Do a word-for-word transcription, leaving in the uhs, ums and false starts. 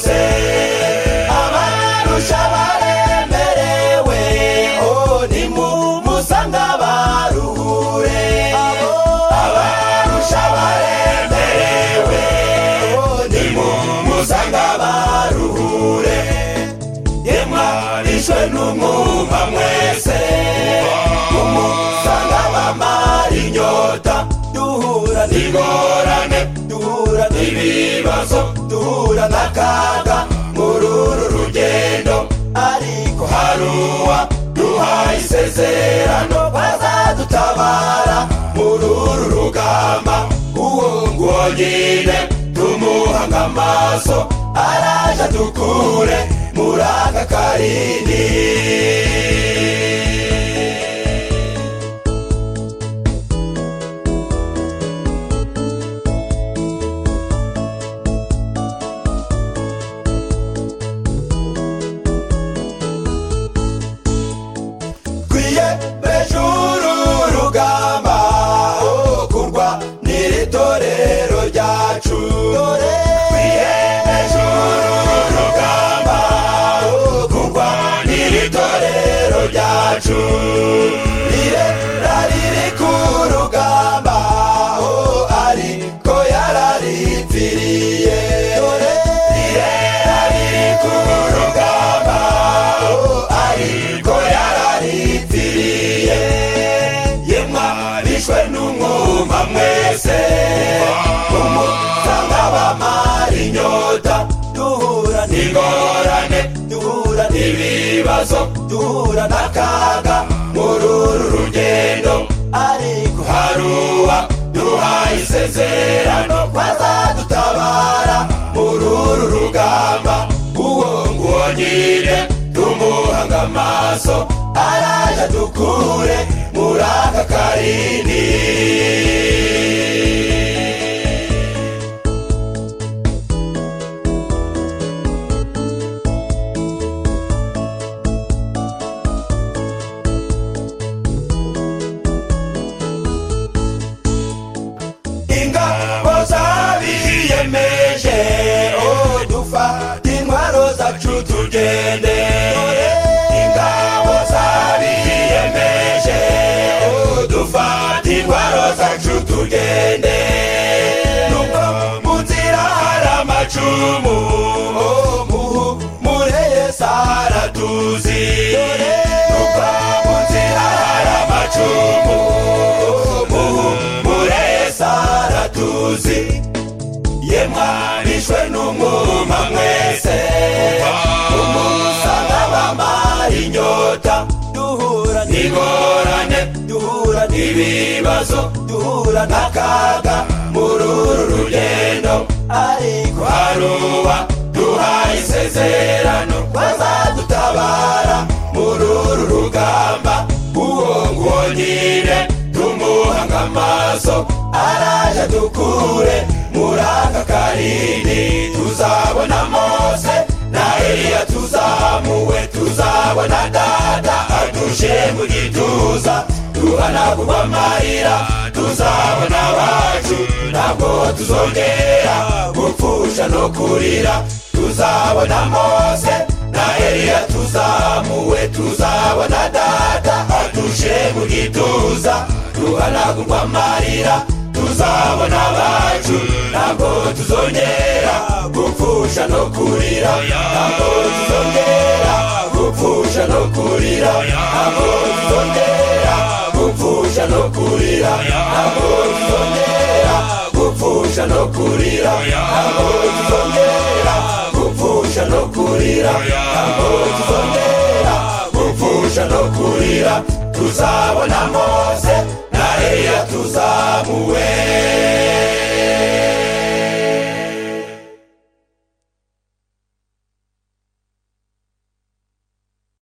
bose abarusha baremerewe oh nimumusanga baruhure abarusha baremerewe oh nimumusanga baruhure yemwa ishwe n'umwuma mwese umusanga bamara inyota duhura n'ingorane duhura n'ibibazo duhura n'akaga muri uru rugendo ariko haruwa duhaye isezerano bazadutabara muri uru rugamba uwo nguwo nyine tumuhanga amaso araje dukure muri aka karindi bejuru rugamba oh kurwa niritorero ryacu dore bejuru rugamba oh kurwa niritorero ryacu ire rariri ku rugamba oh ariko yararipfiriye dore ire rariri ku rugamba oh ariko yararipfiriye yemwa bishwe n'umwuma mwese umusanga bamara inyota duhura n'ingorane duhura n'ibibazo duhura n'akaga muri uru rugendo ariko haruwa duhaye isezerano bazadutabara muri uru rugamba uwo nguwo nyine tumuhanga amaso araje dukure muri aka karindi ingabo zabiyemeje oh dufata intwaro zacu tugende ingabo zabiyemeje oh dufata intwaro zacu tugende nubwo mu nzira hari amacumu oh muhumure Sara tuzi nubwo mu nzira hari amacumu oh muhumure Sara tuzi yemwa bishwe n'umwuma mwese umusanga bamara inyota duhura n'ingorane duhura n'ibibazo duhura n'akaga muri uru rugendo ariko haruwa duhaye isezerano bazadutabara muri uru rugamba uwo nguwo nyine tumuhanga amaso araje dukure muri aka karindi tuzabona Mose na Eliya tuzamuwe tuzabona dada adushe mu gituza tuhanagurwa amarira tuzabona abacu ntabwo tuzongera gupfusha no kurira tuzabona Mose na Eliya tuzamuwe tuzabona dada adushe mu gituza tuhanagurwa amarira tuzabona abacu ntabwo tuzongera gupfusha no kurira ntabwo tuzongera gupfusha no kurira ntabwo tuzongera gupfusha no kurira ntabwo tuzongera gupfusha no kurira ntabwo tuzongera gupfusha no kurira ntabwo tuzongera gupfusha no kurira tuzabona Mose na Eliya tuzamuwe